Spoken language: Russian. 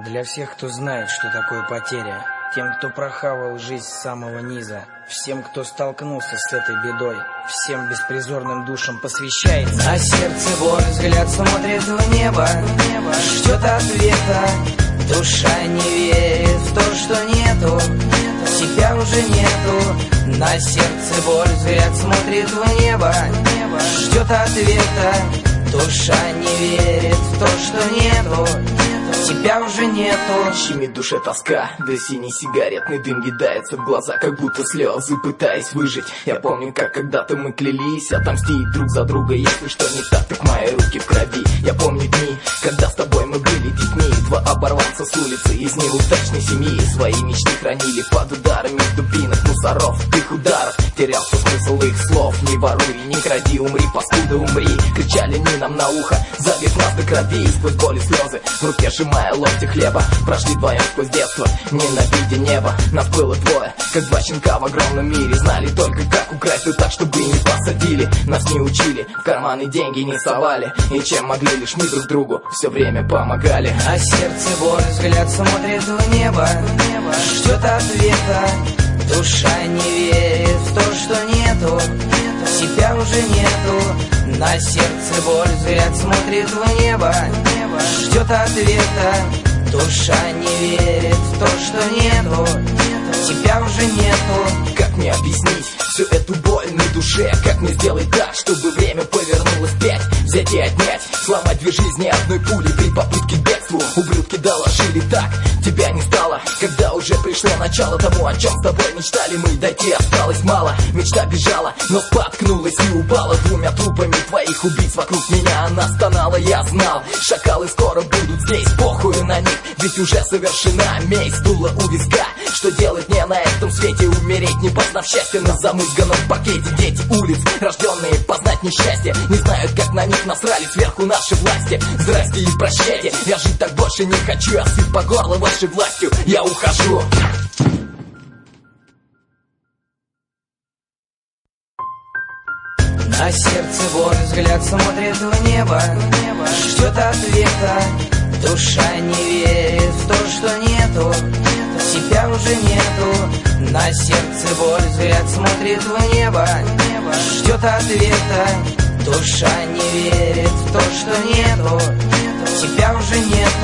Для всех, кто знает, что такое потеря, тем, кто прохавал жизнь с самого низа, всем, кто столкнулся с этой бедой, всем беспризорным душам посвящается. На сердце боль, взгляд смотрит в небо, ждет ответа. Душа не верит в то, что нету, тебя уже нету. На сердце боль, взгляд смотрит в небо, ждет ответа. Душа не верит в то, что нету, тебя уже нету. Щемит в душе тоска, да синий сигаретный дым въедается в глаза, как будто слезы, пытаясь выжить. Я помню, как когда-то мы клялись отомстить друг за друга. Если что не так, так мои руки в крови. Я помню дни, когда с тобой мы были детьми. Два оборванца с улицы из неудачной семьи свои мечты хранили под ударами дубинок, мусоров, их ударов. Терялся смысл их слов. Не воруй, не кради, умри, паскуда, умри. Кричали они нам на ухо, залив нас до крови. Сквозь боль и слезы, в руке сжимая ломти хлеба, прошли вдвоем сквозь детство, ненавидя небо. Нас было двое, как два щенка в огромном мире. Знали только, как украсть и так, чтобы не посадили. Нас не учили, в карманы деньги не совали, и чем могли, лишь мы друг другу все время помогали. А сердце боль, взгляд смотрит в небо, ждет ответа. Душа не верит в то, что нету, тебя уже нету. На сердце боль, взгляд смотрит в небо, ждет ответа. Душа не верит в то, что нету, тебя уже нету. Как мне объяснить всю эту боль на душе? Как мне сделать так, чтобы время повернулось вспять? Взять и отнять, сломать две жизни одной пулей при попытке к бегству. Ублюдки доложили так, тебя не стало, когда уже пришло начало тому, о чем с тобой мечтали мы. Дойти осталось мало, мечта бежала, но споткнулась и упала. Двумя трупами твоих убийц вокруг меня она стонала. Я знал, шакалы скоро будут здесь, похуй на них, ведь уже совершена месть. Дуло у виска, что делать мне на этом свете? Умереть, не познав счастья на замызганном пакете. Дети улиц, рожденные познать несчастье, не знают, как на них насрали сверху наши власти. Здрасте и прощайте, я жить так больше не хочу. Я сыт по горло вашей властью, я ухожу. На сердце боль, взгляд смотрит в небо, ждет ответа. Душа не верит в то, что нету, тебя уже нету. На сердце боль, взгляд смотрит в небо, ждет ответа. Душа не верит в то, что нету, тебя уже нету.